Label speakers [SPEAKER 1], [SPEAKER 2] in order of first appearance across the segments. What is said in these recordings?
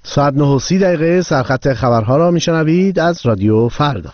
[SPEAKER 1] ساعت 9:30 سرخط خبرها را میشنوید از رادیو فردا.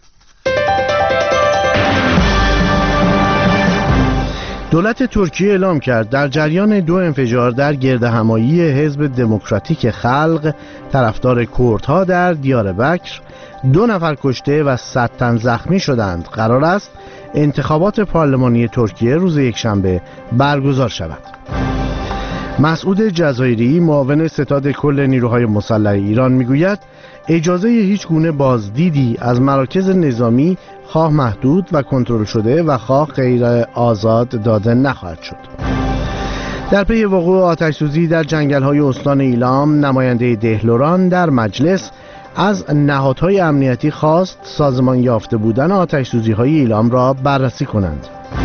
[SPEAKER 1] دولت ترکیه اعلام کرد در جریان 2 انفجار در گردهمایی حزب دموکراتیک خلق طرفدار کردها در دیاربکر 2 نفر کشته و 100 تن زخمی شدند. قرار است انتخابات پارلمانی ترکیه روز یکشنبه برگزار شود. مسعود جزایری معاون ستاد کل نیروهای مسلح ایران میگوید اجازه هیچ گونه بازدیدی از مراکز نظامی خواه محدود و کنترل شده و خواه غیر آزاد داده نخواهد شد. در پی وقوع آتش‌سوزی در جنگل‌های استان ایلام، نماینده دهلوران در مجلس از نهادهای امنیتی خواست سازمان یافته بودن آتش‌سوزی‌های ایلام را بررسی کنند.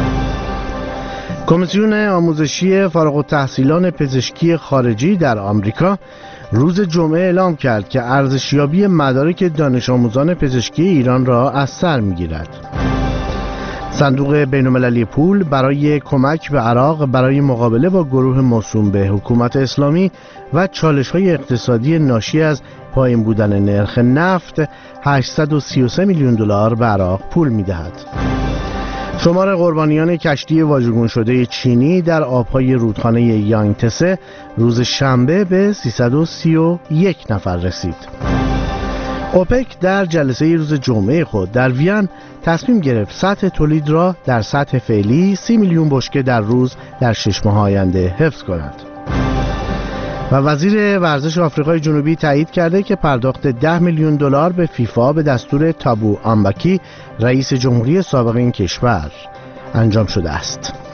[SPEAKER 1] کمیسیون آموزشی فارغ التحصیلان پزشکی خارجی در آمریکا روز جمعه اعلام کرد که ارزشیابی مدارک دانش آموزان پزشکی ایران را از سر می‌گیرد. صندوق بین‌المللی پول برای کمک به عراق برای مقابله با گروه موسوم به حکومت اسلامی و چالش‌های اقتصادی ناشی از پایین بودن نرخ نفت 833 میلیون دلار به عراق پول می‌دهد. شمار قربانیان کشتی واژگون شده چینی در آبهای رودخانه یانگتسه روز شنبه به 331 نفر رسید. اوپک در جلسه روز جمعه خود در وین تصمیم گرفت سطح تولید را در سطح فعلی 30 میلیون بشکه در روز در 6 ماه آینده حفظ کند. و وزیر ورزش آفریقای جنوبی تایید کرده که پرداخت 10 میلیون دلار به فیفا به دستور تابو آمباکی رئیس جمهوری سابق این کشور انجام شده است.